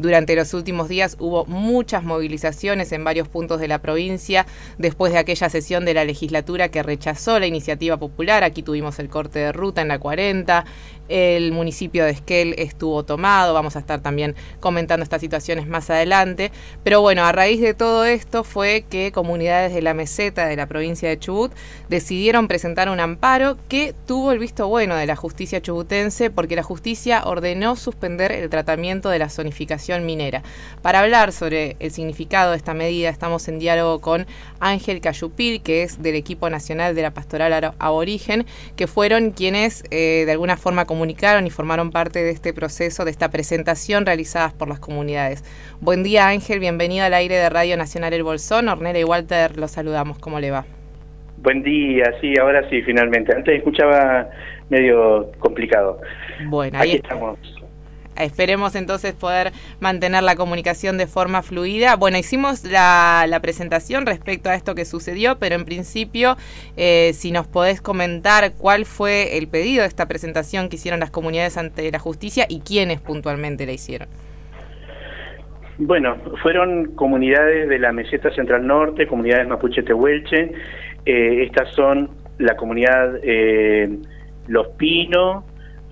Durante los últimos días hubo muchas movilizaciones en varios puntos de la provincia después de aquella sesión de la legislatura que rechazó la iniciativa popular. Aquí tuvimos el corte de ruta en la 40, el municipio de Esquel estuvo tomado, vamos a estar también comentando estas situaciones más adelante, pero bueno, a raíz de todo esto fue que comunidades de la meseta de la provincia de Chubut decidieron presentar un amparo que tuvo el visto bueno de la justicia chubutense porque la justicia ordenó suspender el tratamiento de la zonificación minera. Para hablar sobre el significado de esta medida estamos en diálogo con Ángel Cayupil, que es del equipo nacional de la Pastoral Aborigen, que fueron quienes de alguna forma comunicaron y formaron parte de este proceso, de esta presentación realizadas por las comunidades. Buen día, Ángel, bienvenido al aire de Radio Nacional El Bolsón. Ornella y Walter los saludamos, ¿cómo le va? Buen día, sí, ahora sí, finalmente. Antes escuchaba medio complicado. Bueno, ahí estamos. Esperemos entonces poder mantener la comunicación de forma fluida. Bueno, hicimos la presentación respecto a esto que sucedió, pero en principio, si nos podés comentar cuál fue el pedido de esta presentación que hicieron las comunidades ante la justicia y quiénes puntualmente la hicieron. Bueno, fueron comunidades de la meseta central norte, comunidades mapuche tehuelche. Estas son la comunidad Los Pinos,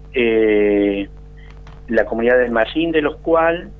la comunidad del Mallín, de los cual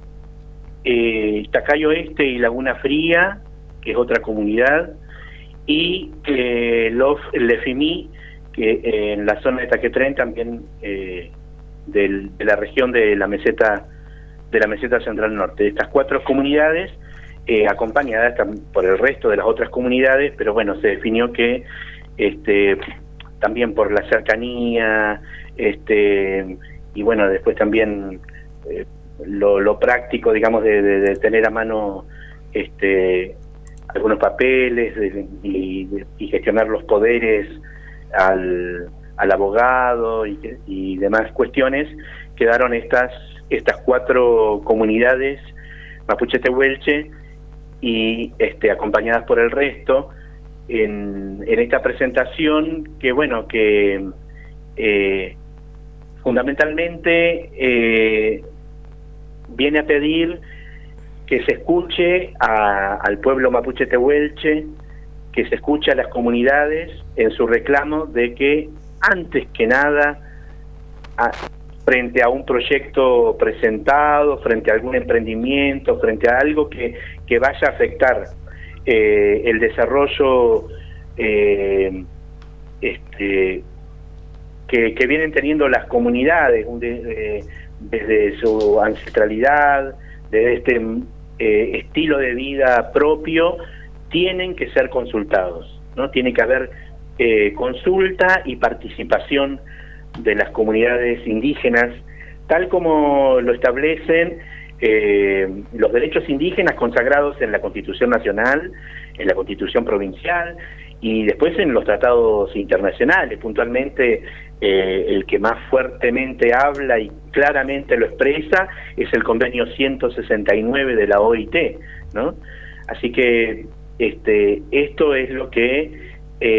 Tacayo Este y Laguna Fría, que es otra comunidad, y el Lefimí, que en la zona de Taquetrén también de la región de la meseta central norte. Estas 4 comunidades acompañadas por el resto de las otras comunidades, pero bueno, se definió que también por la cercanía, y bueno, después también lo práctico, digamos, de tener a mano algunos papeles y gestionar los poderes al abogado y demás cuestiones, quedaron estas 4 comunidades mapuche tehuelche y acompañadas por el resto en esta presentación que bueno, que fundamentalmente viene a pedir que se escuche al pueblo mapuche tehuelche, que se escuche a las comunidades en su reclamo de que antes que nada frente a un proyecto presentado, frente a algún emprendimiento, frente a algo que vaya a afectar el desarrollo que vienen teniendo las comunidades desde su ancestralidad, desde este estilo de vida propio, tienen que ser consultados, ¿no? Tiene que haber consulta y participación de las comunidades indígenas, tal como lo establecen los derechos indígenas consagrados en la Constitución Nacional, en la Constitución Provincial y después en los tratados internacionales. Puntualmente el que más fuertemente habla y claramente lo expresa es el convenio 169 de la OIT, ¿no? Así que esto es lo que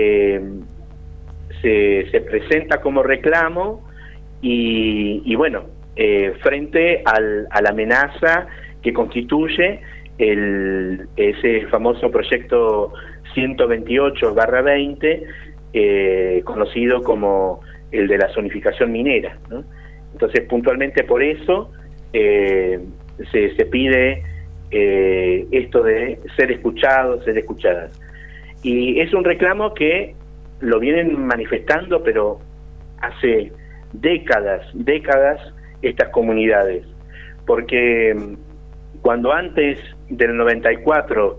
se presenta como reclamo y bueno, frente a la amenaza que constituye ese famoso proyecto 128/20, conocido como el de la zonificación minera, ¿no? Entonces, puntualmente por eso se pide esto de ser escuchados, ser escuchadas. Y es un reclamo que lo vienen manifestando, pero hace décadas estas comunidades, porque cuando antes del 94,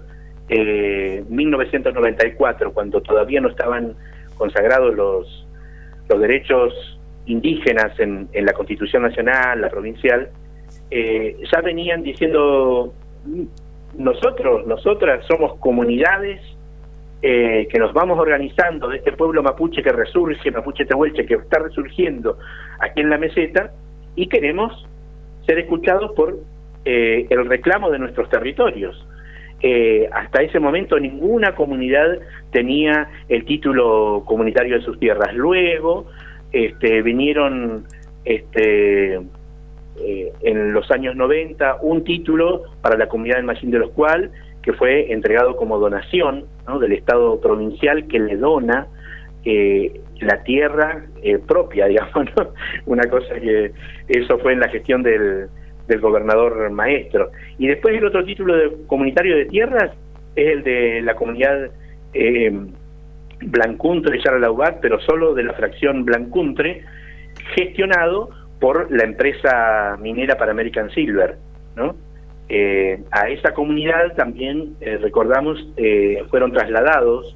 1994, cuando todavía no estaban consagrados los derechos indígenas en la Constitución Nacional, la provincial, ya venían diciendo: nosotras somos comunidades que nos vamos organizando de este pueblo mapuche que resurge, mapuche tehuelche, que está resurgiendo aquí en la meseta, y queremos ser escuchados por el reclamo de nuestros territorios. Hasta ese momento ninguna comunidad tenía el título comunitario de sus tierras. Luego vinieron en los años 90 un título para la comunidad del Mallín de los Cual, que fue entregado como donación, ¿no?, del Estado provincial, que le dona la tierra propia, digamos, ¿no? Una cosa que eso fue en la gestión del gobernador Maestro. Y después el otro título comunitario de tierras es el de la comunidad Blancuntre de Yaralaubat, pero solo de la fracción Blancuntre, gestionado por la empresa minera Pan American Silver, ¿no? A esa comunidad también, recordamos, fueron trasladados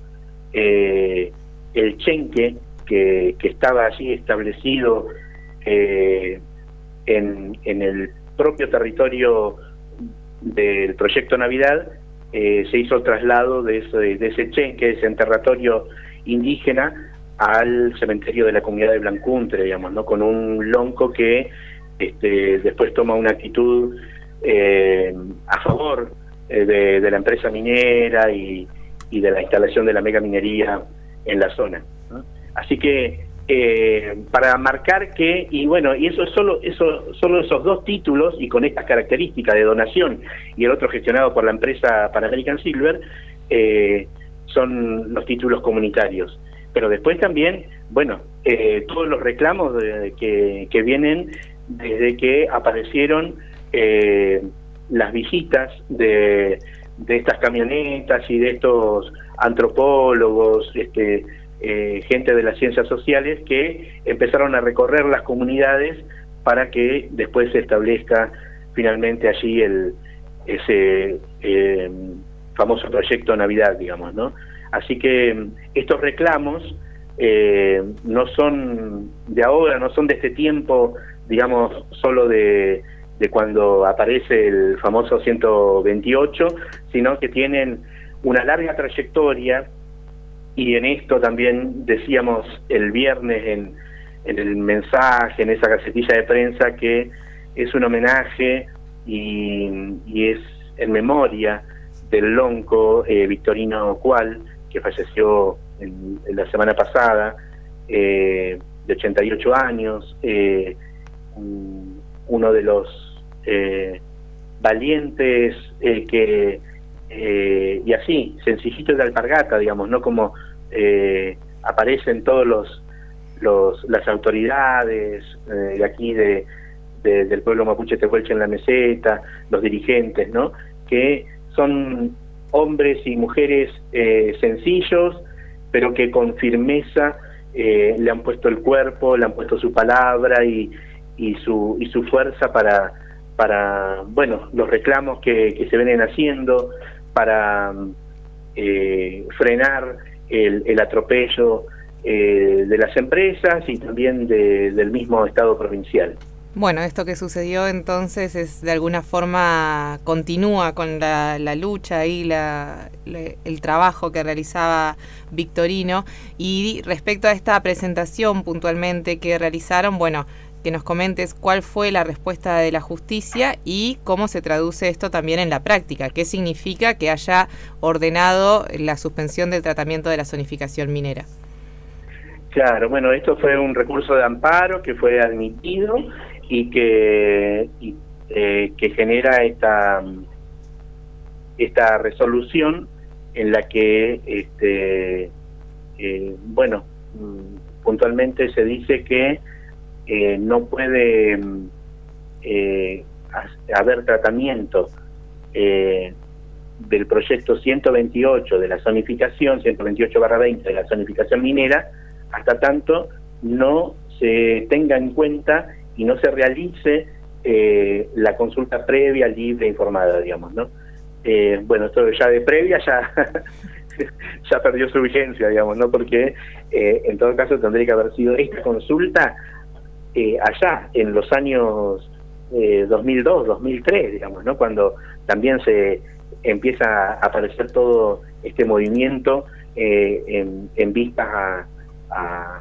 el chenque que estaba allí establecido en el propio territorio del Proyecto Navidad. Se hizo el traslado de ese chenque, ese enterratorio indígena, al cementerio de la comunidad de Blancuntre, digamos, ¿no?, con un lonco que después toma una actitud a favor de la empresa minera y de la instalación de la mega minería en la zona, ¿no? Así que para marcar que, y bueno, y eso solo esos dos títulos, y con estas características de donación y el otro gestionado por la empresa Pan American Silver, son los títulos comunitarios. Pero después también, bueno, todos los reclamos que vienen desde que aparecieron las visitas de estas camionetas y de estos antropólogos, gente de las ciencias sociales, que empezaron a recorrer las comunidades para que después se establezca finalmente allí ese famoso proyecto Navidad, digamos, ¿no? Así que estos reclamos no son de ahora, no son de este tiempo, digamos, solo de cuando aparece el famoso 128, sino que tienen una larga trayectoria. Y en esto también decíamos el viernes en el mensaje, en esa gacetilla de prensa, que es un homenaje y es en memoria del lonco Victorino Cual, que falleció en la semana pasada, de 88 años, uno de los valientes y así, sencillitos de alpargata, digamos, ¿no? Como aparecen todos las autoridades de aquí del pueblo mapuche tehuelche en la meseta, los dirigentes, ¿no?, que son hombres y mujeres sencillos, pero que con firmeza le han puesto el cuerpo, le han puesto su palabra y su fuerza para bueno, los reclamos que se vienen haciendo, para frenar el atropello de las empresas y también del mismo Estado provincial. Bueno, esto que sucedió entonces es de alguna forma continúa con la lucha y el trabajo que realizaba Victorino. Y respecto a esta presentación puntualmente que realizaron, bueno, que nos comentes cuál fue la respuesta de la justicia y cómo se traduce esto también en la práctica. ¿Qué significa que haya ordenado la suspensión del tratamiento de la zonificación minera? Claro, bueno, esto fue un recurso de amparo que fue admitido y que genera esta resolución en la que, bueno, puntualmente se dice que no puede haber tratamiento del proyecto 128 de la zonificación, 128/20 de la zonificación minera, hasta tanto no se tenga en cuenta y no se realice la consulta previa, libre e informada, digamos, ¿no? Bueno, esto ya de previa ya perdió su vigencia, digamos, ¿no? Porque en todo caso tendría que haber sido esta consulta allá en los años 2002, 2003, digamos, ¿no?, cuando también se empieza a aparecer todo este movimiento en vistas a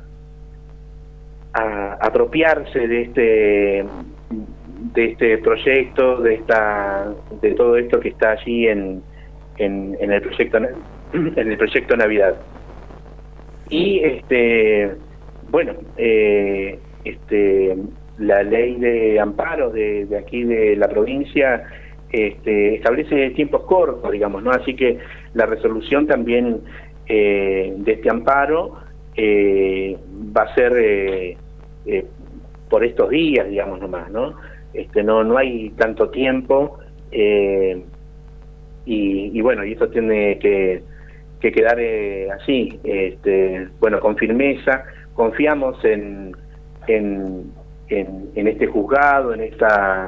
apropiarse de este proyecto, de todo esto que está allí en el proyecto Navidad. Y bueno, la ley de amparos de aquí de la provincia establece tiempos cortos, digamos, ¿no? Así que la resolución también de este amparo va a ser por estos días, digamos, nomás, ¿no? No hay tanto tiempo, y bueno, y esto tiene que quedar así, bueno, con firmeza. Confiamos en este juzgado, en esta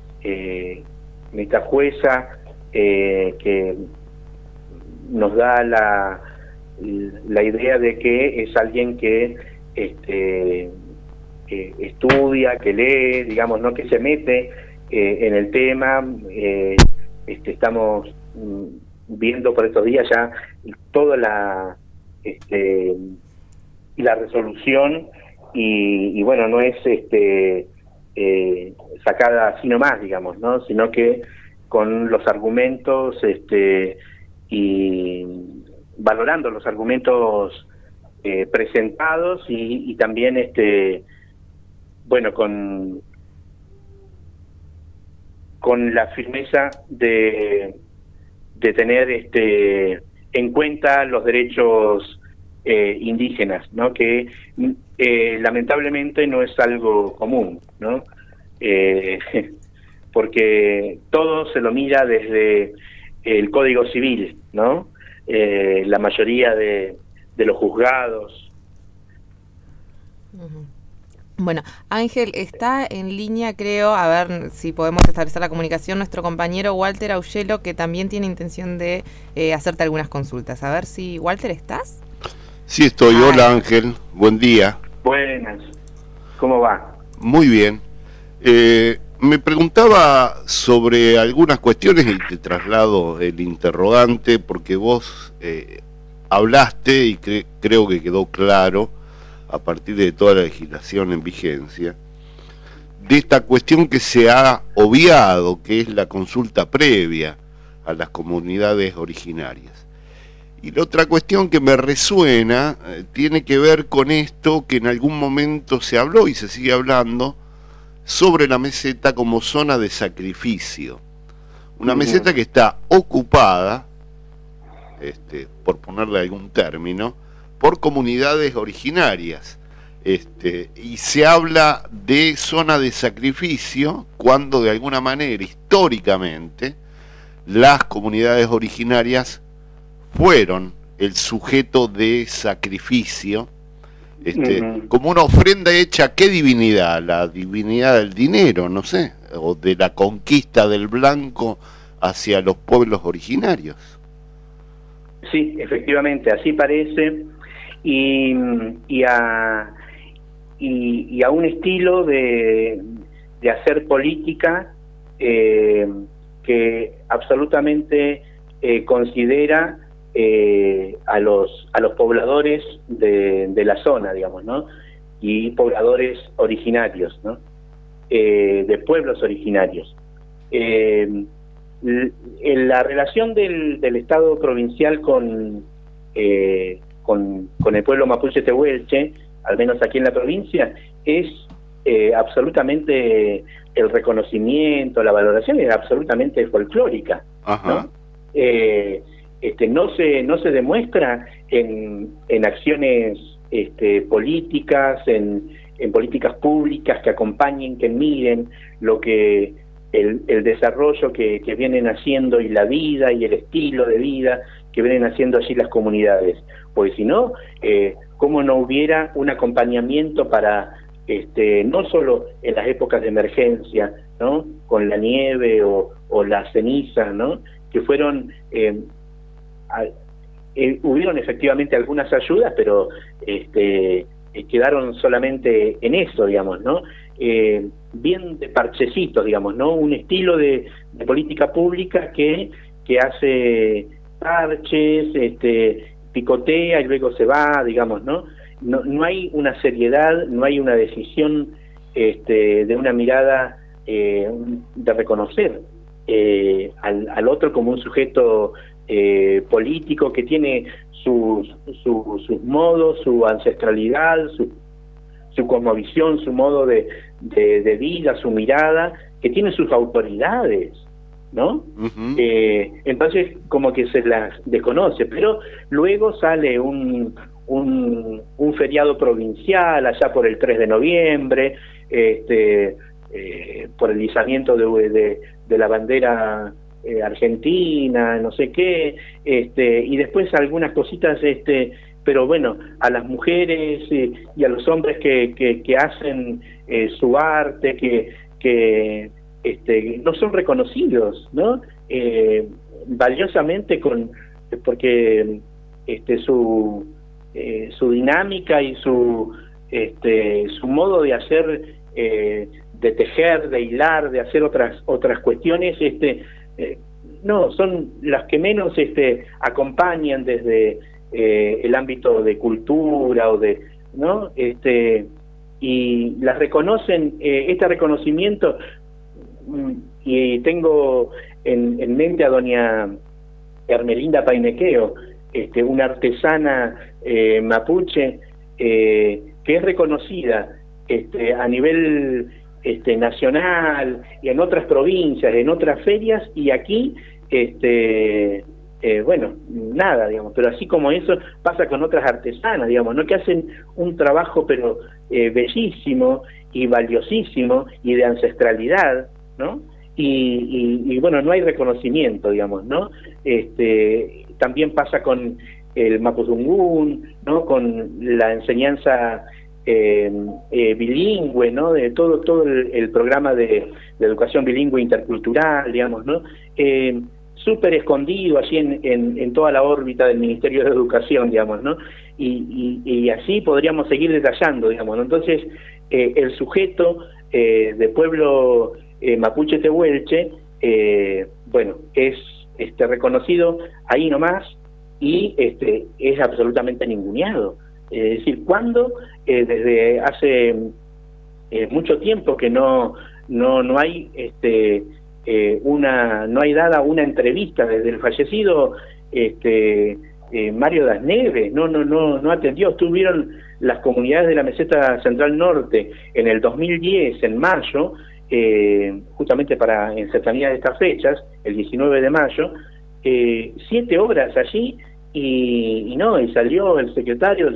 jueza que nos da la idea de que es alguien que estudia, que lee, digamos, no, que se mete en el tema. Estamos viendo por estos días ya toda la resolución, y bueno, no es sacada así nomás, digamos, ¿no? Sino que con los argumentos y valorando los argumentos presentados, y también bueno, con la firmeza de tener en cuenta los derechos indígenas, ¿no? Que lamentablemente no es algo común, ¿no? Porque todo se lo mira desde el Código Civil, ¿no? La mayoría de los juzgados. Bueno, Ángel, está en línea, creo, a ver si podemos establecer la comunicación, nuestro compañero Walter Augello, que también tiene intención de hacerte algunas consultas. A ver si, Walter, ¿estás? Sí, estoy. Hola, Ángel. Buen día. Buenas. ¿Cómo va? Muy bien. Me preguntaba sobre algunas cuestiones y te traslado el interrogante porque vos hablaste y creo que quedó claro a partir de toda la legislación en vigencia de esta cuestión que se ha obviado, que es la consulta previa a las comunidades originarias. Y la otra cuestión que me resuena tiene que ver con esto que en algún momento se habló y se sigue hablando sobre la meseta como zona de sacrificio. Una meseta que está ocupada, por ponerle algún término, por comunidades originarias. Y se habla de zona de sacrificio cuando de alguna manera, históricamente, las comunidades originarias fueron el sujeto de sacrificio, como una ofrenda hecha a qué divinidad, la divinidad del dinero, no sé, o de la conquista del blanco hacia los pueblos originarios. Sí, efectivamente, así parece, y a un estilo de hacer política que absolutamente considera a los pobladores de la zona, digamos, ¿no? Y pobladores originarios, ¿no? De pueblos originarios. La relación del Estado provincial con el pueblo mapuche tehuelche, al menos aquí en la provincia, es absolutamente el reconocimiento, la valoración es absolutamente folclórica, ¿no? No se demuestra en acciones políticas, en políticas públicas que acompañen, que miren lo que el desarrollo que vienen haciendo, y la vida y el estilo de vida que vienen haciendo allí las comunidades. Porque si no, ¿cómo no hubiera un acompañamiento para, no solo en las épocas de emergencia, ¿no? Con la nieve o la ceniza, ¿no? Que fueron, hubieron efectivamente algunas ayudas, pero quedaron solamente en eso, digamos, ¿no? Bien de parchecitos, digamos, ¿no? Un estilo de política pública que hace parches, picotea y luego se va, digamos, ¿no? No hay una seriedad, no hay una decisión de una mirada de reconocer al otro como un sujeto político que tiene sus modos, su ancestralidad, su cosmovisión, su modo de vida, su mirada, que tienen sus autoridades, ¿no? Entonces como que se las desconoce, pero luego sale un feriado provincial allá por el 3 de noviembre, por el izamiento de la bandera argentina, no sé qué, y después algunas cositas, pero bueno, a las mujeres y a los hombres que hacen su arte, que no son reconocidos, ¿no? Valiosamente porque su dinámica y su modo de hacer, de tejer, de hilar, de hacer otras cuestiones, no, son las que menos acompañan desde el ámbito de cultura ¿no? Y las reconocen, este reconocimiento, y tengo en mente a doña Hermelinda Painequeo, una artesana mapuche, que es reconocida a nivel nacional y en otras provincias, en otras ferias, y aquí bueno, nada, digamos, pero así como eso pasa con otras artesanas, digamos, ¿no? Que hacen un trabajo pero bellísimo y valiosísimo y de ancestralidad, ¿no? Y bueno, no hay reconocimiento, digamos, ¿no? También pasa con el mapudungún, ¿no? Con la enseñanza bilingüe, ¿no? De todo el programa de educación bilingüe intercultural, digamos, ¿no? Súper escondido allí en toda la órbita del Ministerio de Educación, digamos, ¿no? Y así podríamos seguir detallando, digamos, ¿no? Entonces, el sujeto de pueblo mapuche tehuelche, bueno, es reconocido ahí nomás y es absolutamente ninguneado. Es decir, cuando desde hace mucho tiempo que no hay no hay dada una entrevista desde el fallecido Mario Das Neves, no atendió. Estuvieron las comunidades de la meseta central norte en el 2010, en mayo, justamente en cercanía de estas fechas, el 19 de mayo, 7 horas allí, y salió el secretario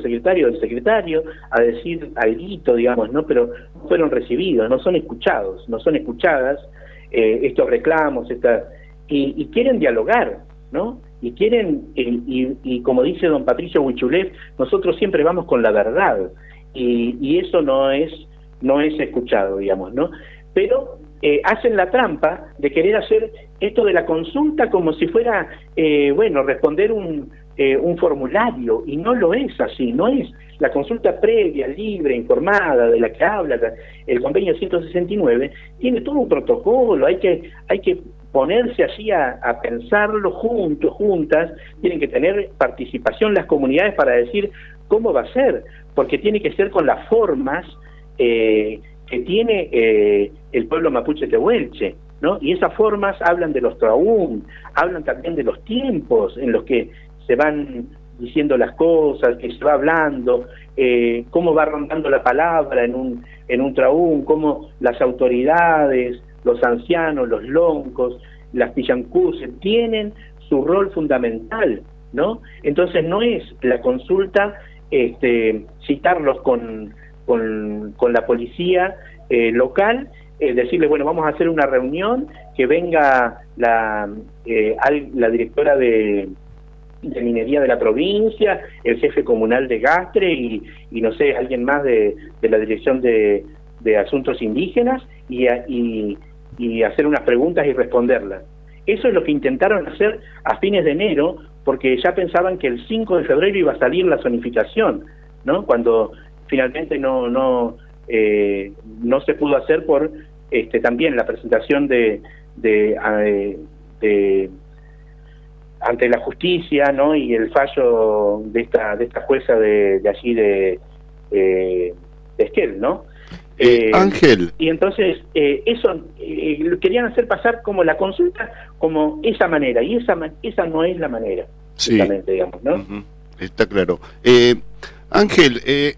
a decir algo, digamos, ¿no? Pero no fueron recibidos, no son escuchados, no son escuchadas estos reclamos, y quieren dialogar, ¿no? Y quieren, y como dice don Patricio Huichulef, nosotros siempre vamos con la verdad, y eso no es escuchado, digamos, ¿no? Pero hacen la trampa de querer hacer esto de la consulta como si fuera, bueno, responder un formulario, y no lo es así, no es la consulta previa, libre, informada, de la que habla el convenio 169, tiene todo un protocolo, hay que ponerse allí a pensarlo juntas, tienen que tener participación las comunidades para decir cómo va a ser, porque tiene que ser con las formas que tiene el pueblo mapuche tehuelche, ¿no? Y esas formas hablan de los traún, hablan también de los tiempos en los que se van diciendo las cosas, que se va hablando, cómo va rondando la palabra en un traún, cómo las autoridades, los ancianos, los loncos, las pillancúes tienen su rol fundamental, ¿no? Entonces no es la consulta citarlos con la policía local, decirles, bueno, vamos a hacer una reunión, que venga la directora de minería de la provincia, el jefe comunal de Gastre y no sé, alguien más de la dirección de asuntos indígenas, y hacer unas preguntas y responderlas. Eso es lo que intentaron hacer a fines de enero, porque ya pensaban que el 5 de febrero iba a salir la zonificación, ¿no? Cuando finalmente no se pudo hacer por también la presentación ante la justicia, ¿no? Y el fallo de esta jueza de allí de Esquel, ¿no? Ángel. Y entonces eso querían hacer pasar como la consulta como esa manera, y esa no es la manera, sí, digamos, ¿no? Está claro. Ángel,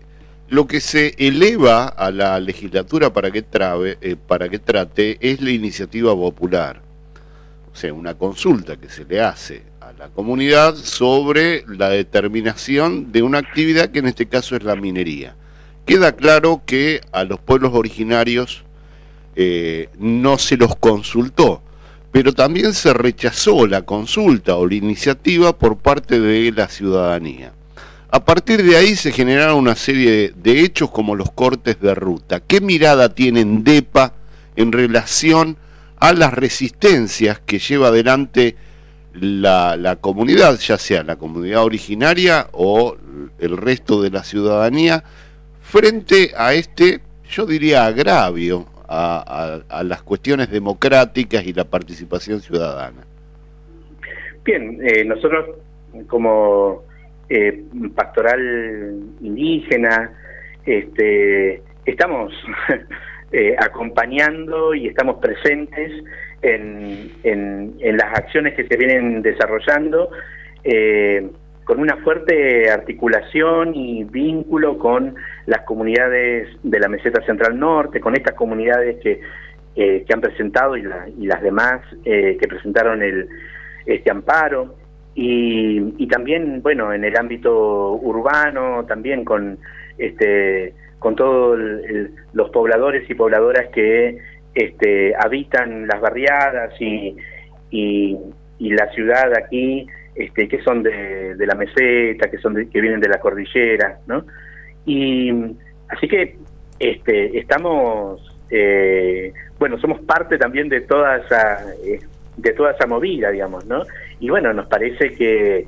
Lo que se eleva a la legislatura para que trate es la iniciativa popular, o sea, una consulta que se le hace a la comunidad sobre la determinación de una actividad que en este caso es la minería. Queda claro que a los pueblos originarios no se los consultó, pero también se rechazó la consulta o la iniciativa por parte de la ciudadanía. A partir de ahí se generaron una serie de hechos como los cortes de ruta. ¿Qué mirada tiene DEPA en relación a las resistencias que lleva adelante la comunidad, ya sea la comunidad originaria o el resto de la ciudadanía, frente a este, yo diría, agravio a las cuestiones democráticas y la participación ciudadana? Bien, nosotros como pastoral indígena estamos acompañando y estamos presentes en las acciones que se vienen desarrollando, con una fuerte articulación y vínculo con las comunidades de la Meseta Central Norte, con estas comunidades que han presentado y las demás que presentaron este amparo, y también, bueno, en el ámbito urbano, también con todos los pobladores y pobladoras que habitan las barriadas y la ciudad aquí, que son de la meseta, que vienen de la cordillera, ¿no? Y así que estamos, bueno, somos parte también de toda esa movida, digamos, ¿no? Y bueno, nos parece que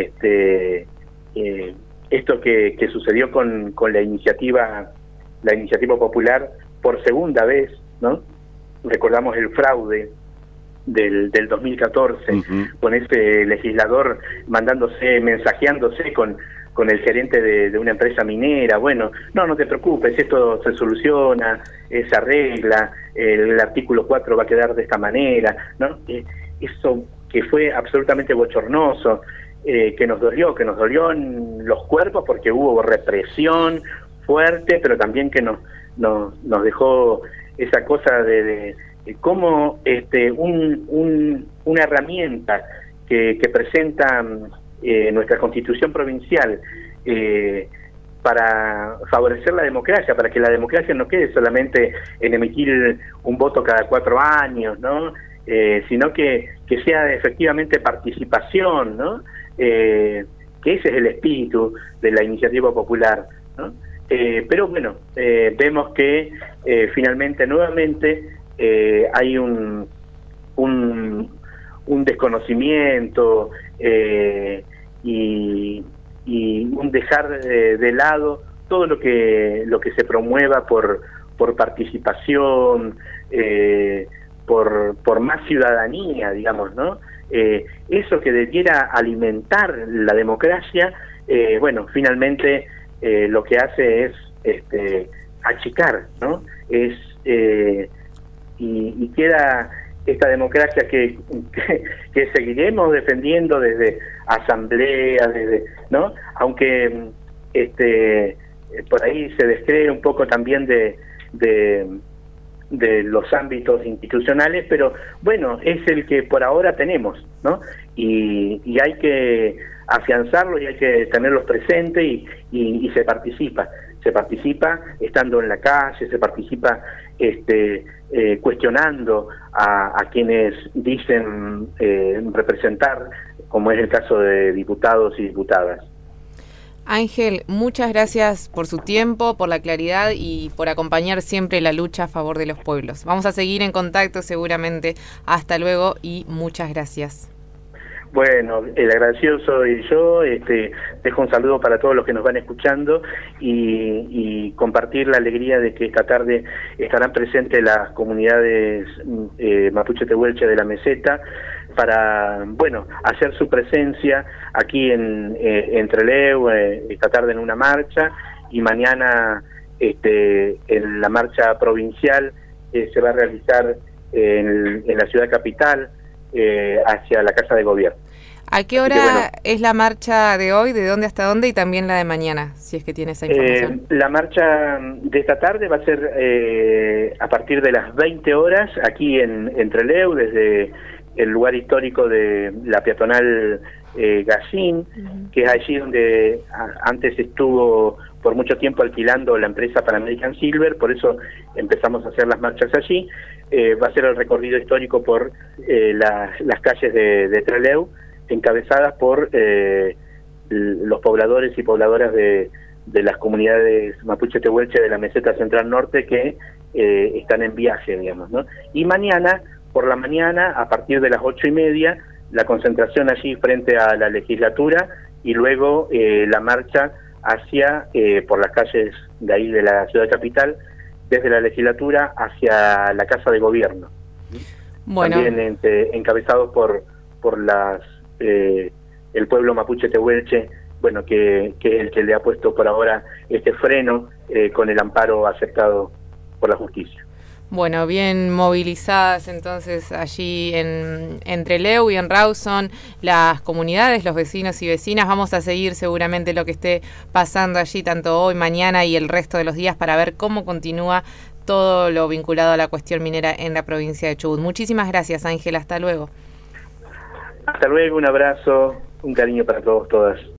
esto que sucedió con la iniciativa popular por segunda vez, ¿no? Recordamos el fraude del 2014, con ese legislador mensajeándose con el gerente de una empresa minera. Bueno, no te preocupes, esto se soluciona, se arregla, el artículo 4 va a quedar de esta manera, ¿no? Eso que fue absolutamente bochornoso, que nos dolió en los cuerpos porque hubo represión fuerte, pero también que nos dejó esa cosa de cómo una herramienta que presenta nuestra Constitución provincial para favorecer la democracia, para que la democracia no quede solamente en emitir un voto cada 4 años, ¿no? Sino que sea efectivamente participación, ¿no? Que ese es el espíritu de la iniciativa popular, ¿no? Pero bueno, vemos que finalmente, nuevamente, hay un desconocimiento y un dejar de lado todo lo que se promueva por participación, por más ciudadanía, digamos, ¿no? Eso que debiera alimentar la democracia, bueno, finalmente lo que hace es achicar, ¿no? Y queda esta democracia que seguiremos defendiendo desde asambleas, ¿no? Aunque por ahí se descree un poco también de los ámbitos institucionales, pero bueno, es el que por ahora tenemos, ¿no? Y hay que afianzarlo y hay que tenerlos presentes y se participa estando en la calle, se participa cuestionando a quienes dicen representar, como es el caso de diputados y diputadas. Ángel, muchas gracias por su tiempo, por la claridad y por acompañar siempre la lucha a favor de los pueblos. Vamos a seguir en contacto seguramente. Hasta luego y muchas gracias. Bueno, el agradecido soy yo, dejo un saludo para todos los que nos van escuchando y compartir la alegría de que esta tarde estarán presentes las comunidades mapuche tehuelche de la meseta para, bueno, hacer su presencia aquí en Trelew, esta tarde en una marcha, y mañana en la marcha provincial se va a realizar en la ciudad capital, hacia la Casa de Gobierno. ¿A qué hora es la marcha de hoy? ¿De dónde hasta dónde? Y también la de mañana, si es que tiene esa información. La marcha de esta tarde va a ser a partir de las 20 horas aquí en Trelew, desde el lugar histórico de la peatonal Gacín, que es allí donde antes estuvo por mucho tiempo alquilando la empresa Pan American Silver, por eso empezamos a hacer las marchas allí. Va a ser el recorrido histórico por las calles de Trelew, encabezadas por los pobladores y pobladoras de las comunidades mapuche tehuelche de la meseta central norte que están en viaje, digamos, ¿no? Y mañana, por la mañana, a partir de las 8:30, la concentración allí frente a la legislatura y luego la marcha hacia, por las calles de ahí de la ciudad capital, desde la legislatura hacia la Casa de Gobierno. Bueno. También encabezados por las el pueblo mapuche tehuelche, bueno, que es el que le ha puesto por ahora este freno con el amparo aceptado por la justicia. Bueno, bien movilizadas entonces allí en Trelew y en Rawson las comunidades, los vecinos y vecinas. Vamos a seguir seguramente lo que esté pasando allí tanto hoy, mañana y el resto de los días para ver cómo continúa todo lo vinculado a la cuestión minera en la provincia de Chubut. Muchísimas gracias, Ángela. Hasta luego. Hasta luego, un abrazo, un cariño para todos, todas.